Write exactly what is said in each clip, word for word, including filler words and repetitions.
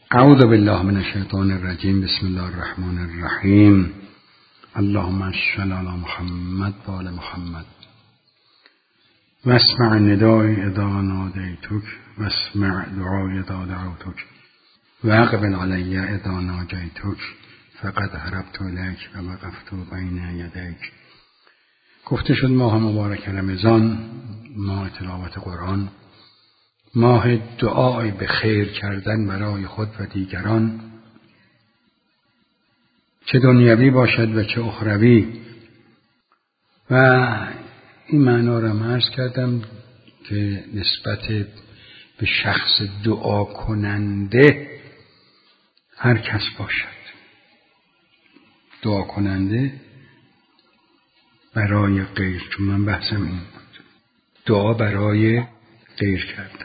اعوذ بالله من الشیطان الرجیم. بسم الله الرحمن الرحیم. اللهم صل علی محمد و آل محمد و اسمع ندای اذا نادیتک و اسمع دعای اذا دعوتک و اقبل علی اذا ناجیتک فقد هربت الیک و وقفت بین یدیک. گفته شد ماه مبارک رمضان، ماه تلاوت قرآن، ماه دعای به خیر کردن برای خود و دیگران، چه دنیوی باشد و چه اخروی. و این معنا را من عرض کردم که نسبت به شخص دعا کننده هر کس باشد، دعا کننده برای غیر، چون من بحثم این بود، دعا برای غیر کردن.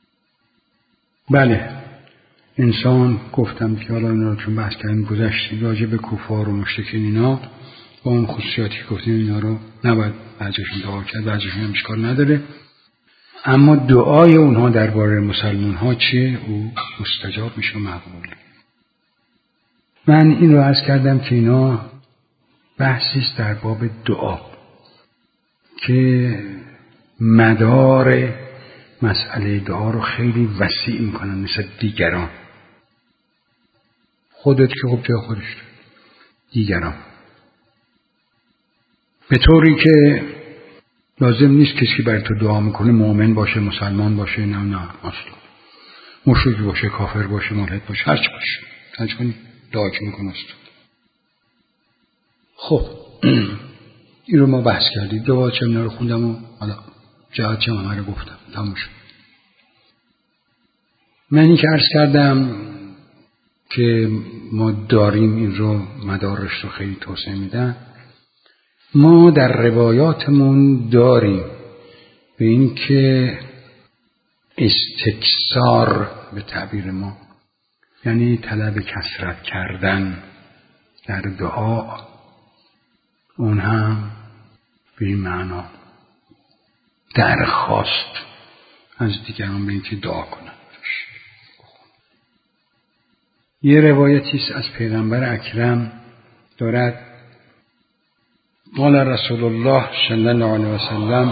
بله، انسان گفتم که حالا اینا چون بحث کردیم گذشتیم راجع به کفار و مشرکین اینا با اون خصوصیاتی گفتیم اینا رو نباید بعضیشون دعا کرد، بعضیشون هم اشکال نداره، اما دعای اونها درباره مسلمان ها چیه؟ او مستجاب میشه و مقبول. من این رو عرض کردم که اینا بحثی است در باب دعا که مدار مسئله دعا رو خیلی وسیع میکنن نسبت دیگران. خودت که خب جای خودش داره، دیگران به طوری که لازم نیست کسی که برای تو دعا میکنه مؤمن باشه، مسلمان باشه، نه نه اصلا مشرک باشه، کافر باشه، ملحد باشه، هر چی باشه، هر چی دعا که میکنه است. خب این رو ما بحث کردیم، دعا چه اینا رو خوندم و حالا جهت چه همه رو گفتم، تموم شد. من این که عرض کردم که ما داریم این رو مدارش رو خیلی توسعه میدن، ما در روایاتمون داریم به این که استکثار به تعبیر ما یعنی طلب کثرت کردن در دعا، اون هم به این معنا درخواست از دیگران به این که دعا کنند. یه روایتی است از پیغمبر اکرم دارد، قال رسول الله صلی الله علیه و سلم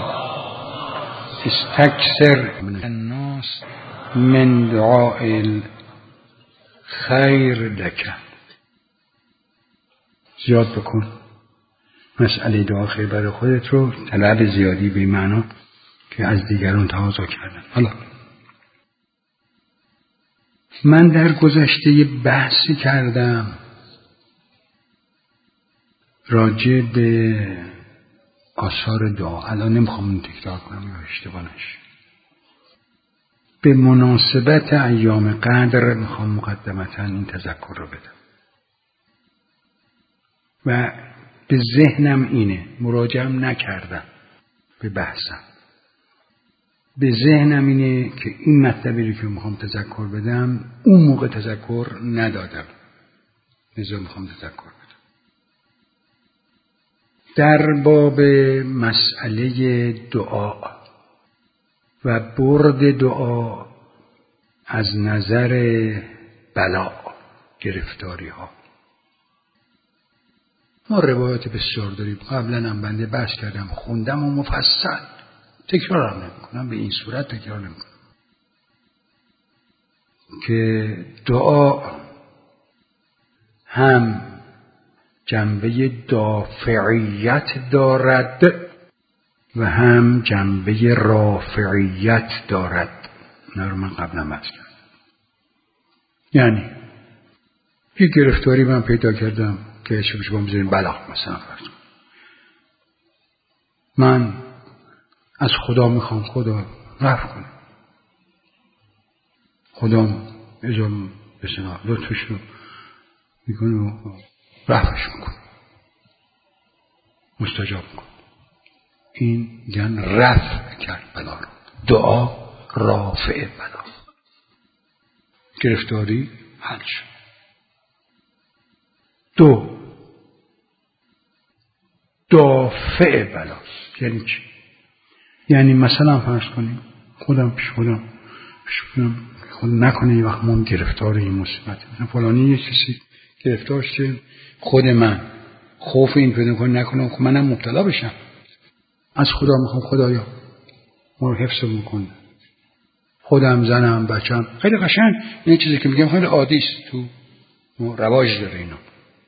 استکثر من الناس من دعاء الخیر لک. زیاد بکن مسئله دعا خیر برای خودت رو، طلب زیادی به معنا که از دیگران تقاضا کردن. حالا من در گذشته یه بحثی کردم راجع به آثار دعا، الان نمیخوام اون تکرار کنم یا اشتباه نشه. به مناسبت ایام قدر میخوام مقدمتا این تذکر رو بدم و به ذهنم اینه، مراجعم نکردم به بحثم، به ذهنم اینه که این مطلبی رو که میخوام تذکر بدم اون موقع تذکر ندادم، لذا میخوام تذکر بدم. در باب مسئله دعا و برد دعا از نظر بلا، گرفتاری ها، ما روایات بسیار داریم. قبلا هم بنده بحث کردم، خوندم و مفصل، تکرار هم نمی کنم، به این صورت تکرار نمی کنم که دعا هم جنبه دافعیت دارد و هم جنبه رافعیت دارد. اینا رو من قبلا بحث کردم. یعنی یک گرفتاری من پیدا کردم که شبش با میذاریم بلا، مثلا فرض کن من از خدا میخوام خدا رفع کنه، خدا اجام بسنا لطفش رو میکنه و رفعش میکنه، مستجاب میکنه. این یعنی رفع کرد بلا رو. دعا رافع بلا، گرفتاری حل شد. دو، دافع بلاست. یعنی چی؟ یعنی مثلا فرض کنیم خودم پیش خودم پیش خودم خود نکنه یه وقت ما گرفتار این مصیبت مثلا فلانی یه کسی گرفتار شه، خود من خوف این پیدا کنه نکنم خب منم مبتلا بشم. از خدا میخوام خدایا ما رو حفظ میکنه، خودم زنم بچم. خیلی قشنگ این چیزی که میگم خیلی عادی است، تو رواج داره اینا.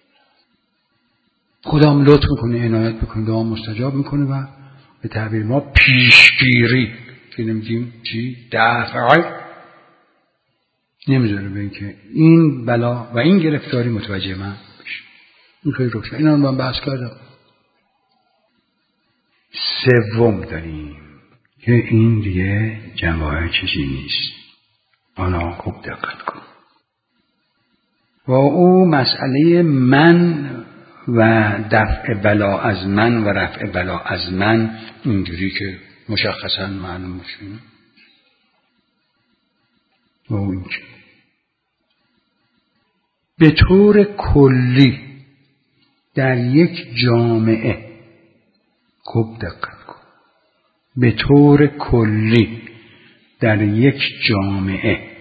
خدا هم لطف میکنه، عنایت میکنه، دعا مستجاب میکنه و به تعبیر ما پیشگیری که نمیگیم چی دفعه نمیذاره به این که این بلا و این گرفتاری متوجه من بشه. این خیلی روشن. اینا رو من بحث کردم. سوم داریم که این دیگه جنبه چیزی نیست، آنها خوب دقت کن. و او مسئله من و دفع بلا از من و رفع بلا از من، اینجوری که مشخصا معلوم باشه. و او اینجا به طور کلی در یک جامعه خوب دقت کن، به طور کلی در یک جامعه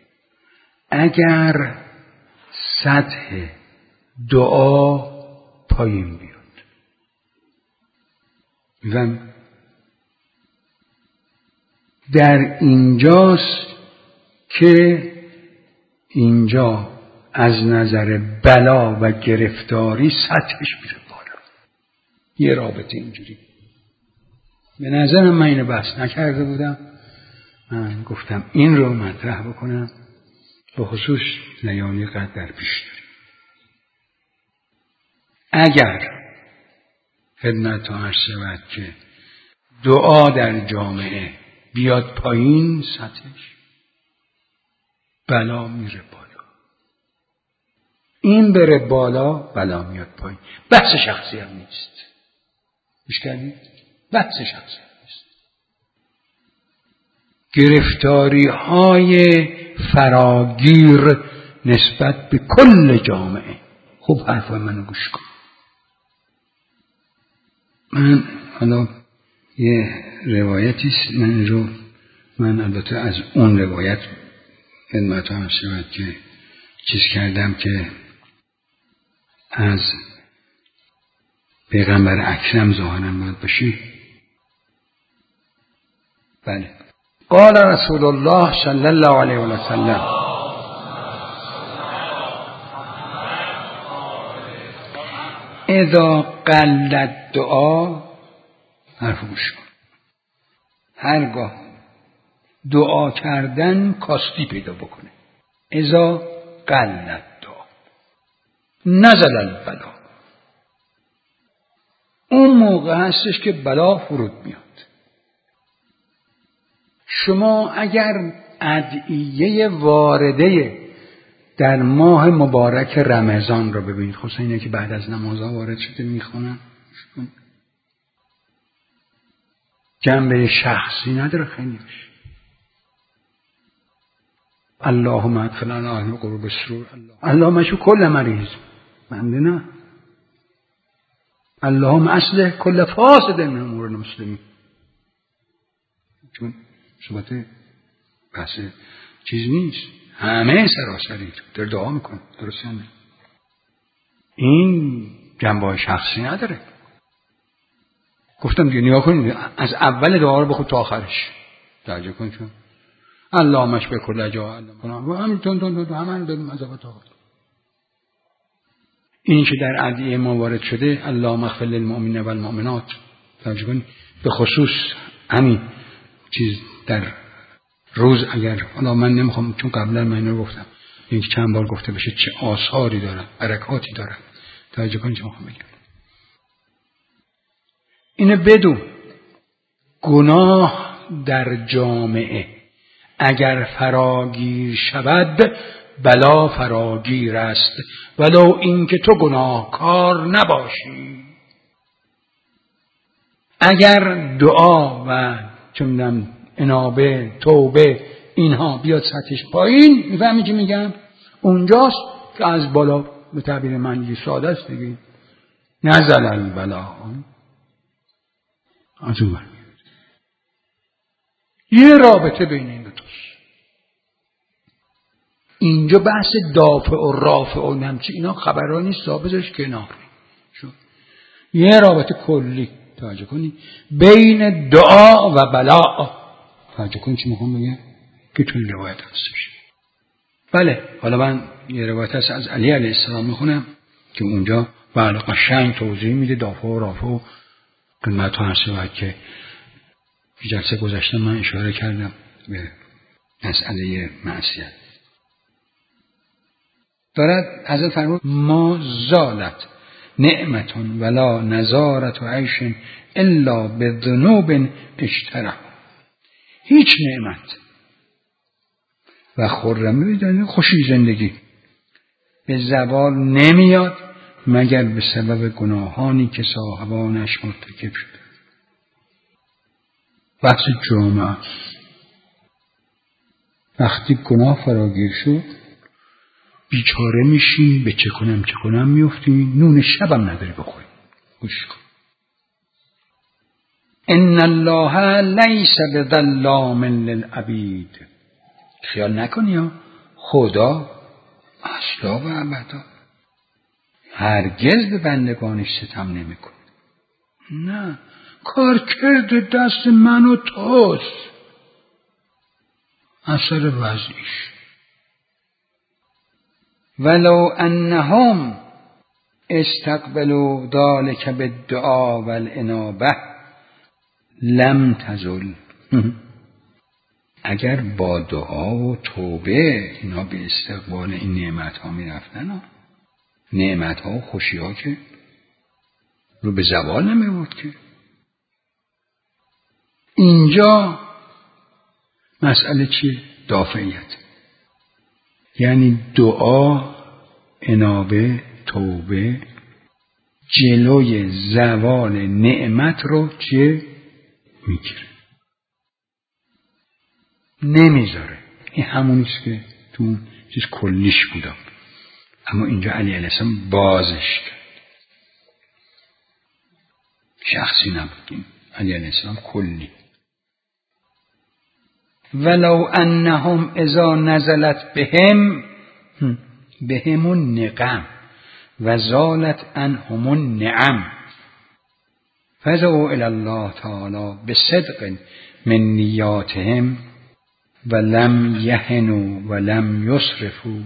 اگر سطح دعا پایین بیاد، و در اینجاست که اینجا از نظر بلا و گرفتاری سطحش میره بالا. یه رابطه اینجوری به نظر من اینو بحث نکرده بودم، من گفتم این رو مطرح بکنم به خصوص لیانی قد در پیش داریم. اگر خدمت عرض شود که دعا در جامعه بیاد پایین، سطحش بلا میره بالا. این بره بالا، بلا میاد پایین. بحث شخصی هم نیست. میشکنید؟ بحث شخصی هم نیست. گرفتاری های فراگیر نسبت به کل جامعه. خوب حرفای منو گوش کن. من حالا یه روایتیست، من رو من البته از اون روایت خدمت هم شود که چیز کردم که از پیغمبر اکرم ظاهرا باید باشی. بله. قال رسول الله صلی الله علیه و سلم اذا قلت دعا، حرف گوش کن، هرگاه دعا کردن کاستی پیدا بکنه، اذا قلت دعا نزل البلا، اون موقع هستش که بلا فرود میاد. شما اگر ادعیه وارده در ماه مبارک رمضان رو ببینید، خصوصا اینه که بعد از نمازها وارد شده میخونن، جنبه شخصی نداره خیلیش. اللهم ادخلنا اهل قلوب السرور، اللهم اشف کل مریض، بنده نه، اللهم اصلح کل فاسد من امور المسلمین. چون صحبت بحث چیز نیست، همه سراسری در دعا میکن، درسته نه؟ این جنبه شخصی نداره. گفتم دیگه نگاه کنید، از اول دعا رو بخود تا آخرش درجه کن، چون اللهم اشف کل جا، و همین تون تون تون همه رو داریم از اول تا آخر. این که در ادعیه ما وارد شده اللهم اغفر للمؤمنین و المؤمنات، درجه کن به خصوص همین چیز در روز، اگر حالا من نمیخوام چون قبلا من اینو گفتم، این چند بار گفته بشه چه آثاری داره، برکاتی داره، توجه کنید چه میخوام بگم. اینو بدون گناه در جامعه اگر فراگیر شود بلا فراگیر است، ولو اینکه تو گناهکار نباشی. اگر دعا و چه میدونم انابه، توبه، اینها بیاد سطحش پایین، میفهمی چی میگم؟ اونجاست که از بالا به تعبیر من یه ساده است دیگه، نزل البلا، از اون یه رابطه بین این دو تاست. اینجا بحث دافع و رافع و نمچه اینا خبرها نیست، بذارش کنار. شد یه رابطه کلی توجه کنی بین دعا و بلا. توجه کنی چی میخوام بگم که توی روایت هستش. بله حالا من یه روایت هست از علی علیه السلام میخونم که اونجا بله قشنگ توضیح میده دافع و رافع و خدمت ها هست که جلسه گذشته من اشاره کردم به مسئله معصیت. دارد حضرت فرمود ما زالت نعمتون ولا نزارت و عیش الا به ذنوب اشتره. هیچ نعمت و خرمی بدن خوشی زندگی به زوال نمیاد مگر به سبب گناهانی که صاحبانش مرتکب شده. بحث جامعه وقتی گناه فراگیر شد بیچاره میشین به چه کنم چه کنم میفتیم، نون شبم نداری بخوری. گوش کن. ان الله لیس بظلام للعبید. خیال نکنی ها خدا اصلا و ابدا هرگز به بندگانش ستم نمیکنه. نه، کار کرده دست من و توست، اثر وضعیش. ولو انهم استقبلوا ذلك بالدعاء والانابه لم تزل. اگر با دعا و توبه اینا به استقبال این نعمت ها می رفتن، نعمت ها و خوشی ها که رو به زوال نمی بود که. اینجا مسئله چیه؟ دافعیت، یعنی دعا، انابه، توبه جلوی زوال نعمت رو چیه؟ میگیره، نمیذاره. این همونیست که تو اون چیز کلیش بودم، اما اینجا علی علیه السلام بازش کرد، شخصی نبود. علی علیه السلام کلی. ولو انهم اذا نزلت بهم بهم النقم و زالت عنهم النعم فدعوا الی الله تعالی بصدق من نیاتهم ولم یهنوا ولم یسرفوا.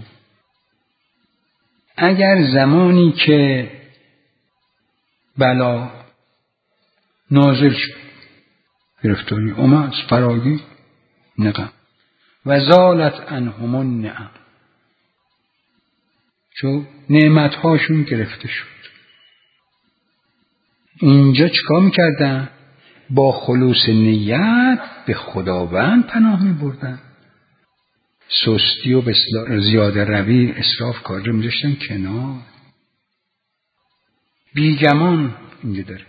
اگر زمانی که بلا نازل شد، گرفتاری اومد، فراگیر، نقم و زالت عنهم النعم، چون نعمت هاشون گرفته شد، اینجا چیکار میکردن؟ با خلوص نیت به خداوند پناه میبردن. سستی و زیاده روی، اسراف کار رو میذاشتن کنار. بیگمان اینجا داره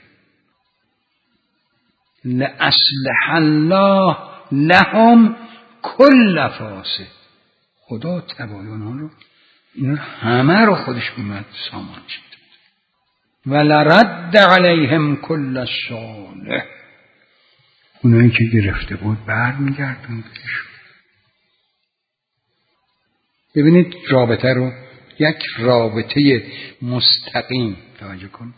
لأصلح الله لهم کل فاسد. خدا تبایان رو این همه رو خودش اومد سامان شد. ولرد علیهم کل صالح. اونایی که گرفته بود بر میگردن بهشون. ببینید رابطه رو، یک رابطه مستقیم توجه کن.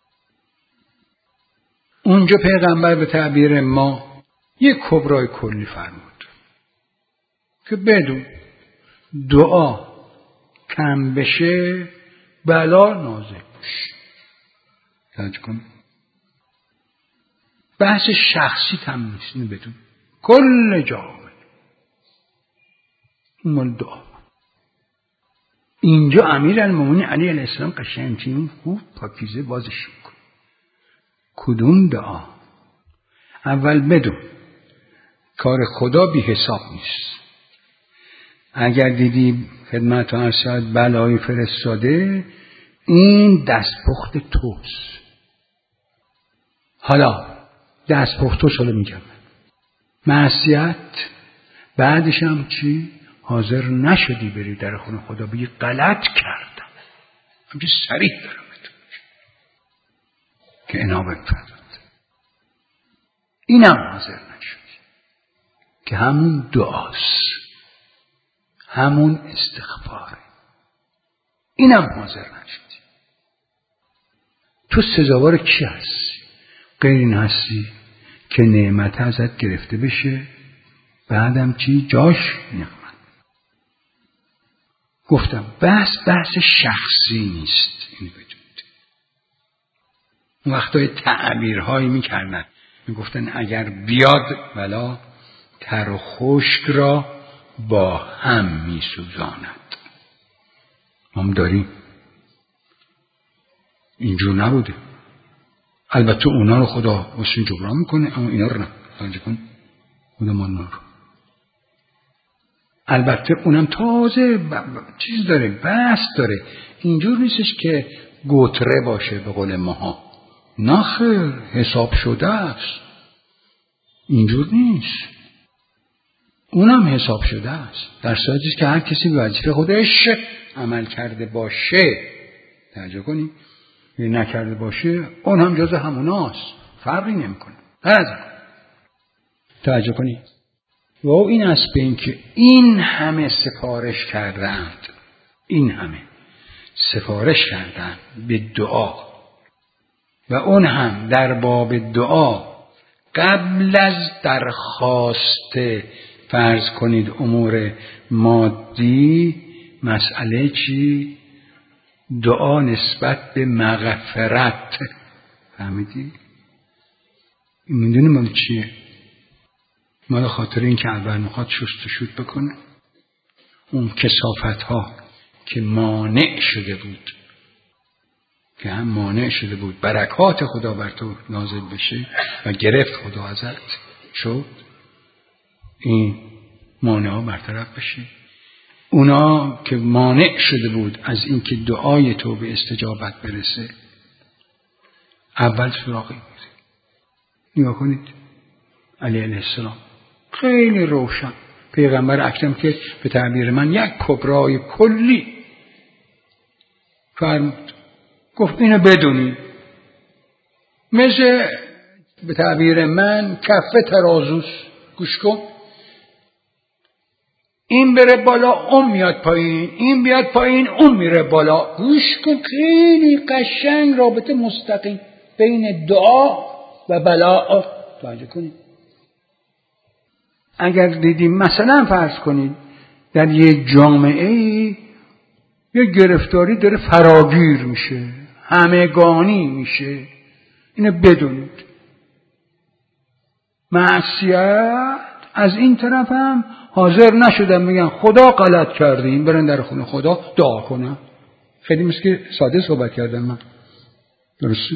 اونجا پیغمبر به تعبیر ما یک کبرای کلی فرمود که بدون دعا کم بشه بلا نازل بشه. توجه کن. بحث شخصی تم نیست، اینو بدون کل جامعه مال دعا. اینجا امیرالمومنین علی علیه السلام قشنگ خوب پاکیزه بازش میکنه. کدوم دعا؟ اول بدون کار خدا بی حساب نیست. اگر دیدی خدمت ها ارشاد بلایی فرستاده، این دستپخت توست. حالا دستپخت توست، حالا میگم معصیت بعدش هم چی؟ حاضر نشدی بری در خونه خدا بگی غلط کردم، همچه صریح دارم بهتون که انابت فرد. اینم حاضر نشدی که همون دعاست، همون استغفاره. اینم حاضر نشدی. تو سزاوار کی هستی؟ غیر این هستی که نعمت ازت گرفته بشه، بعدم چی؟ جاش نعمت. گفتم بحث بحث شخصی نیست. اینو بدونید. اون وقتای تعبیرهایی میکردن، میگفتن اگر بیاد بلا تر و خشک را با هم میسوزاند. ما هم داریم. اینجور نبوده. البته اونا رو خدا واسه جبران میکنه، اما اینا رو نه. توجه کن. خدا ما رو. البته اونم تازه ب... ب... چیز داره، بحث داره. اینجور نیستش که گوتره باشه به قول ماها. نه خیر، حساب شده است. اینجور نیست. اونم حساب شده است. در صورتی که هر کسی به وظیفه خودش عمل کرده باشه. توجه کنی؟ یعنی نکرده باشه، اون هم جز هموناست. فرقی نمیکنه. هر توجه کنی؟ و این است به این که این همه سفارش کردند، این همه سفارش کردند به دعا و اون هم در باب دعا قبل از درخواست فرض کنید امور مادی، مسئله چی؟ دعا نسبت به مغفرت. فهمیدی؟ این میدونی مال چیه؟ مال خاطر این که اول میخواد شست و شوت بکنه اون کثافت ها که مانع شده بود، که هم مانع شده بود برکات خدا بر تو نازل بشه و گرفت خدا ازت شد، این مانع ها برطرف بشه. اونا که مانع شده بود از اینکه دعای تو به استجابت برسه، اول سراغی بود. نگاه کنید علی علیه السلام خیلی روشن، پیغمبر اکرم که به تعبیر من یک کبرای کلی فرمود، گفت اینو بدونی مثل به تعبیر من کفه ترازوس، گوش کن، این بره بالا اون میاد پایین، این بیاد پایین اون میره بالا. گوش کن، خیلی قشنگ رابطه مستقیم بین دعا و بلا. توجه کنید. اگر دیدیم مثلا فرض کنید در یک جامعه یک گرفتاری داره فراگیر میشه، همگانی میشه، اینو بدونید. معصیت از این طرف هم حاضر نشدن بگن خدا غلط کرده، این برن در خونه خدا دعا کنن. خیلی مثل که ساده صحبت کردم من، درسته؟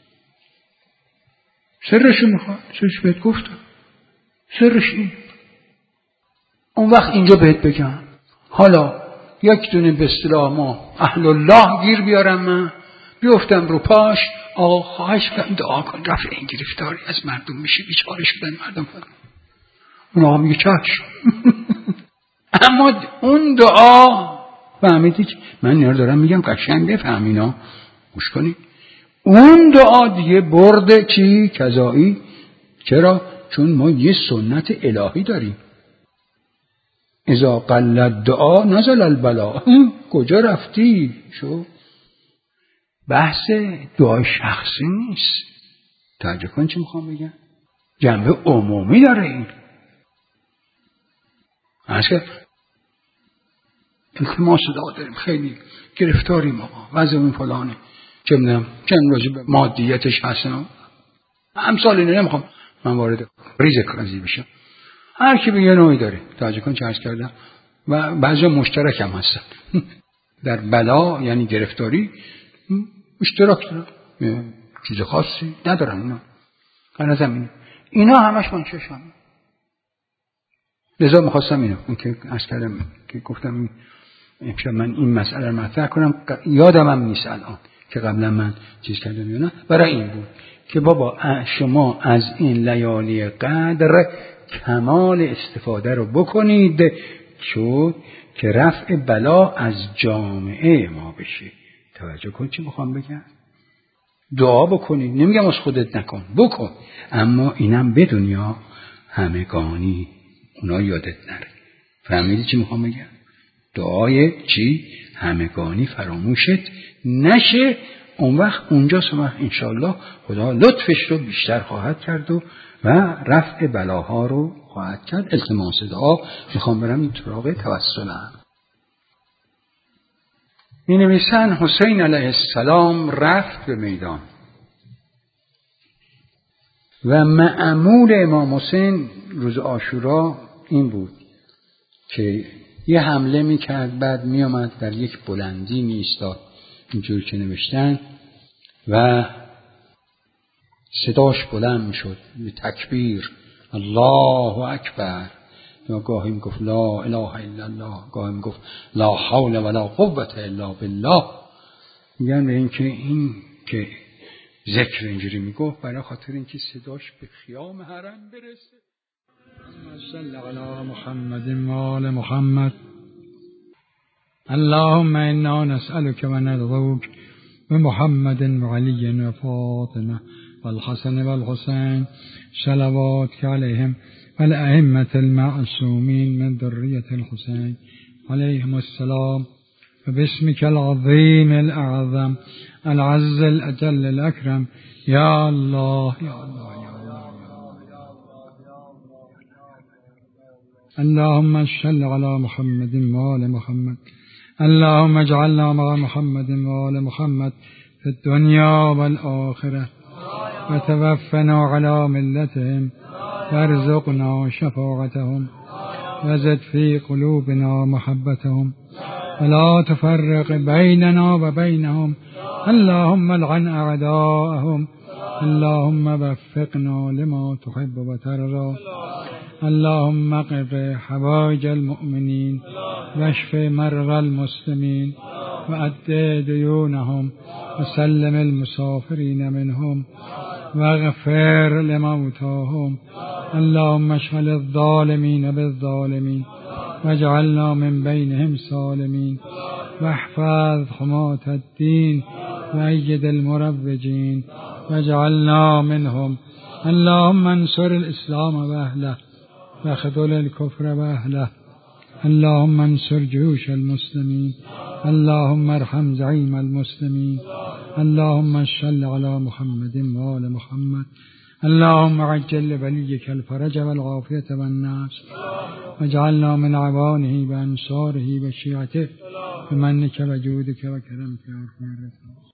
سرشو میخواد، سرش بهت گفتم، سرش این. اون وقت اینجا بهت بگم حالا یک دونه به اصطلاح ما اهل الله گیر بیارم، من بیفتم رو پاش، آقا خواهش کنم دعا کن رفع این گرفتاری از مردم میشه، بیچاره شدن مردم کنم. اون آقا میگه چشم. اما اون دعا فهمیدی که من اینا رو دارم میگم قشنگ بفهم، اینا گوش کنی. اون دعا دیگه برده چی؟ کذایی. چرا؟ چون ما یه سنت الهی داریم، اذا قل دعا نزل البلا. کجا رفتی؟ شو بحث دعای شخصی نیست. توجه کن چی میخوام بگم، جنبه عمومی داره. این اصلا التماس دعا داریم، خیلی گرفتاریم آقا، وضعمون فلانه، چه میدونم چند راجع به مادیتش هستن، امثال اینو نمیخوام من وارد ریز قضیه بشم. هر کی به یه نوعی داره. توجه کن چه عرض کردم. و بعضی مشترک هم هستن در بلا، یعنی گرفتاری اشتراک دارن، چیز خاصی ندارن اینا. قرار زمینه اینا همش من چشم. لذا میخواستم اینو اون که عرض کردم که گفتم امشب من این مسئله رو مطرح کنم، یادم هم نیست الان که قبلا من چیز کردم یا نه. برای این بود که بابا شما از این لیالی قدر کمال استفاده رو بکنید چون که رفع بلا از جامعه ما بشه. توجه کن چی میخوام بگم. دعا بکنید، نمیگم از خودت نکن، بکن، اما اینم به دنیا همگانی، اونا یادت نره. فهمیدی چی میخوام بگم؟ دعای چی؟ همگانی فراموشت نشه. اون وقت اونجا سمح انشاءالله خدا لطفش رو بیشتر خواهد کرد و و رفع بلاها رو خواهد کرد. التماس دعا. میخوام برم این طراق توسلم. می نویسن حسین علیه السلام رفت به میدان و معمول امام حسین روز عاشورا این بود که یه حمله میکرد، بعد میامد در یک بلندی میایستاد اینجور که نوشتن و صداش بلند میشد به تکبیر الله اکبر، یا گاهی میگفت لا اله الا الله، گاهی میگفت لا حول ولا قوة الا بالله. میگن به این که این که ذکر اینجوری میگفت برای خاطر اینکه صداش به خیام حرم برسه. صلی علی محمد و آل محمد. اللهم انا نسألك و ندعوك بمحمد وعلي وفاطمة والحسن والحسين صلواتك عليهم والأئمة المعصومين من ذرية الحسين عليهم السلام، وباسمك العظيم الأعظم العز الأجل الأكرم يا الله يا الله يا الله اللهم صل على محمد وآل محمد. اللهم اجعلنا مع محمد وآل محمد في الدنيا والآخرة، وتوفنا على ملتهم، وارزقنا شفاعتهم، وزد في قلوبنا محبتهم، ولا تفرق بيننا وبينهم. اللهم لعن أعداءهم، اللهم وفقنا لما تحب وترضى. اللهم اقض حوائج المؤمنين، واشف مرضى المسلمين، وأد ديونهم، وسلم المسافرين منهم، واغفر لموتاهم. اللهم اشغل الظالمين بالظالمين، واجعلنا من بينهم سالمين، واحفظ حماة الدين، وأيد المروجين، واجعلنا منهم. اللهم انصر الإسلام وأهله، وخذل الكفر وأهله. اللهم انصر جيوش المسلمين، اللهم ارحم زعيم المسلمين. اللهم صل على محمد وآل محمد. اللهم عجل لوليك الفرج والعافية والنصر، واجعلنا من عوانه وأنصاره وشيعته بمنك وجودك وكرمك يا أرحم الراحمين.